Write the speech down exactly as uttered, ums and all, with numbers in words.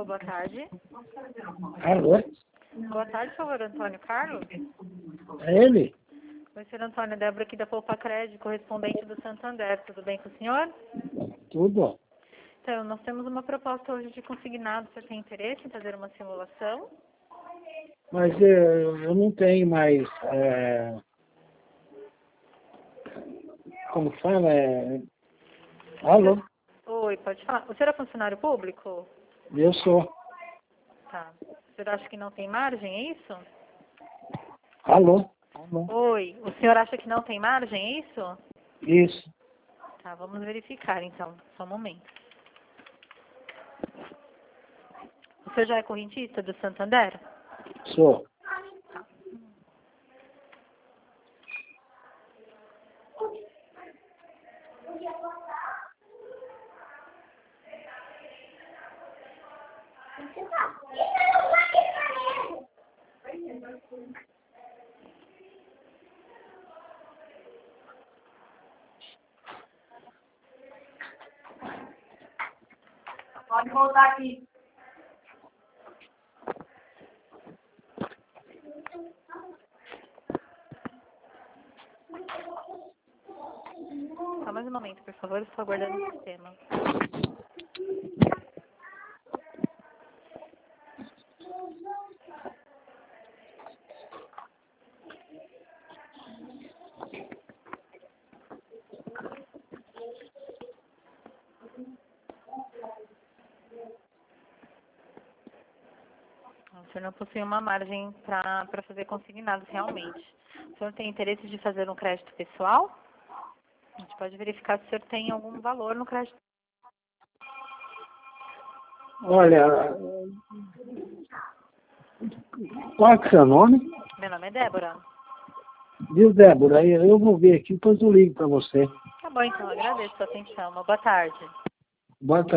boa tarde. Alô? Boa tarde, por favor, Antônio Carlos. É ele? Oi, senhor Antônio, Débora aqui da Poupa Crédito, correspondente do Santander. Tudo bem com o senhor? Tudo. Então, nós temos uma proposta hoje de consignado. Você tem interesse em fazer uma simulação? Mas eu, eu não tenho mais. É... Como fala? É... Alô? Oi, pode falar. O senhor é funcionário público? Eu sou. Tá. O senhor acha que não tem margem, é isso? Alô? Alô? Oi, o senhor acha que não tem margem, é isso? Isso. Tá, vamos verificar então, só um momento. O senhor já é correntista do Santander? Sou. Pode voltar aqui. Só mais um momento, por favor, estou aguardando o sistema. O senhor não possui uma margem para fazer consignados realmente. O senhor tem interesse de fazer um crédito pessoal? A gente pode verificar se o senhor tem algum valor no crédito. Olha, qual é o seu nome? Meu nome é Débora. Viu, Débora? Eu eu vou ver aqui, depois eu ligo para você. Tá bom, então, agradeço a sua atenção. Uma boa tarde. Boa tarde.